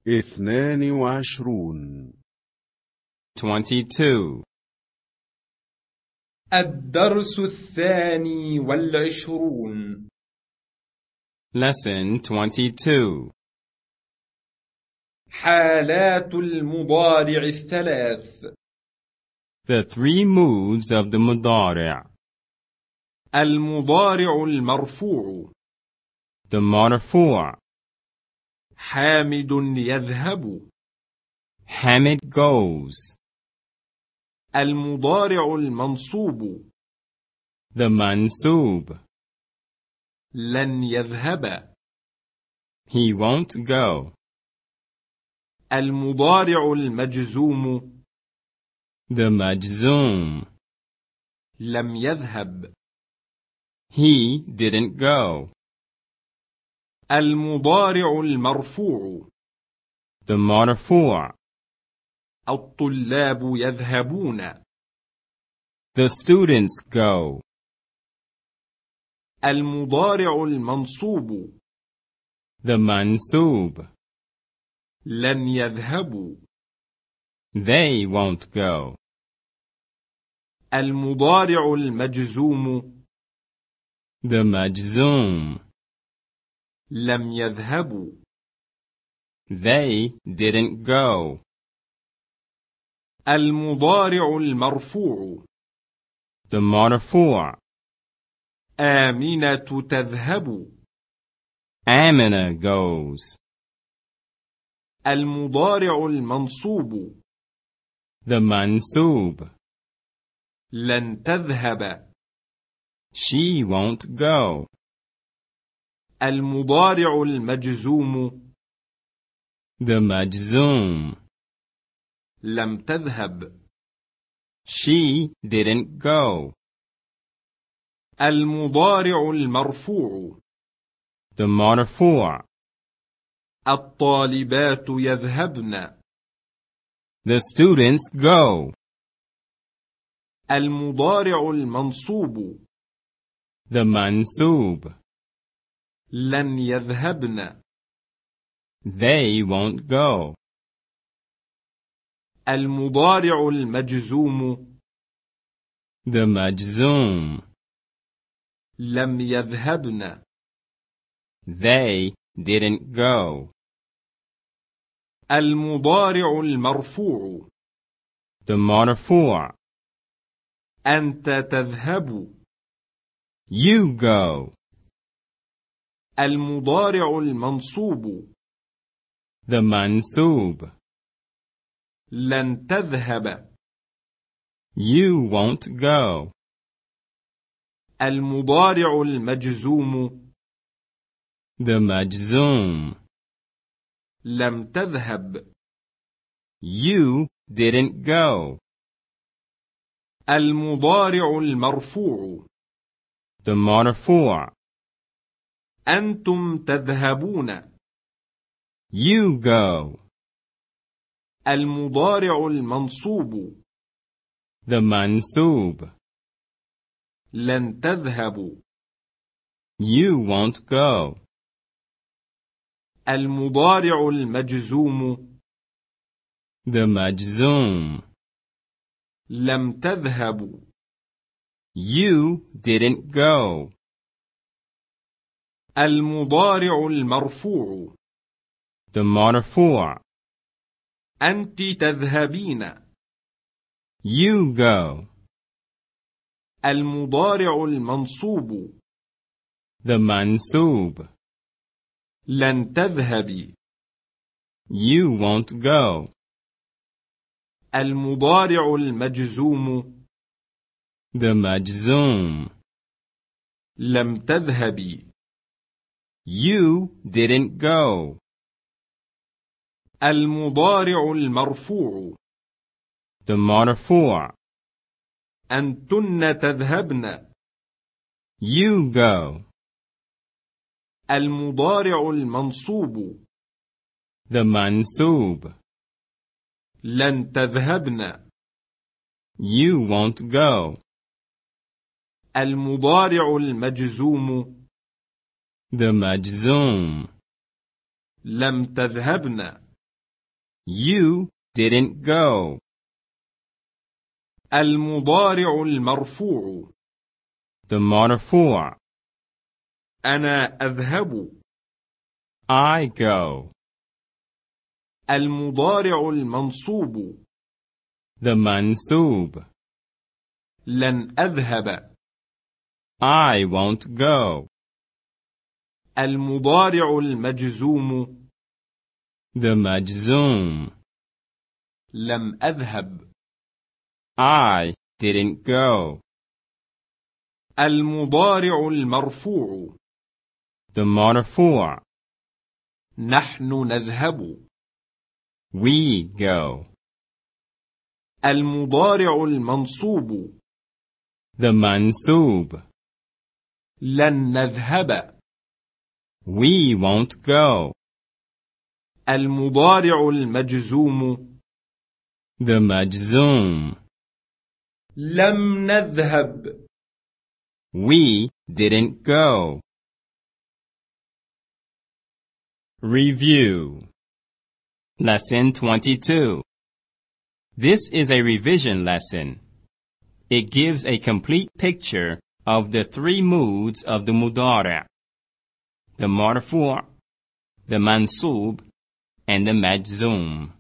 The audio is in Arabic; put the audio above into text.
22. 22. الدرس 22. Lesson 22. حالات المضارع الثلاث. The three moods of the mudari'. المضارع المرفوع. The marfu'. حامد يذهب. Hamid goes. المضارع المنصوب. The mansub. لن يذهب. He won't go. المضارع المجزوم. The majzoom. لم يذهب. He didn't go. المضارع المرفوع. The marfu'. الطلاب يذهبون. The students go. المضارع المنصوب. The mansub. لن يذهبوا. They won't go. المضارع المجزوم. The majzoom. لم يذهبوا. They didn't go. المضارع المرفوع. The marfu'. آمنة تذهب. Amina goes. المضارع المنصوب. The mansub. لن تذهب. She won't go. المضارع المجزوم. The majzoom. لم تذهب. She didn't go. المضارع المرفوع. The marfu'. الطالبات يذهبن. The students go. المضارع المنصوب. The mansub. لن يذهبن. They won't go. المضارع المجزوم. The majzoom. لم يذهبن. They didn't go. المضارع المرفوع. The marfu'. أنت تذهب. You go. المضارع المنصوب. The mansub. لن تذهب. You won't go. المضارع المجزوم. The majzoom. لم تذهب. You didn't go. المضارع المرفوع. The marfu'. أنتم تذهبون. You go. المضارع المنصوب. The mansub. لن تذهبوا. You won't go. المضارع المجزوم. The majzoom. لم تذهبوا. You didn't go. المضارع المرفوع. The marfu'. أنت تذهبين. You go. المضارع المنصوب. The mansub. لن تذهبي. You won't go. المضارع المجزوم. The majzoom. لم تذهبي. You didn't go. المضارع المرفوع. The marfu'. أنتن تذهبن. You go. المضارع المنصوب. The mansub. لن تذهبن. You won't go. المضارع المجزوم. The majzoom. لم تذهبن. You didn't go. المضارع المرفوع The مرفوع. أنا أذهب. I go. المضارع المنصوب The منصوب. لن أذهب. I won't go. المضارع المجزوم The مجزوم. لم أذهب. I didn't go. المضارع المرفوع The مرفوع. نحن نذهب. We go. المضارع المنصوب The منصوب. لن نذهب. We won't go. المضارع المجزوم The مجزوم. لم نذهب. We didn't go. Review. Lesson 22. This is a revision lesson. It gives a complete picture of the three moods of the mudari', the marfu', the mansub, and the majzoom.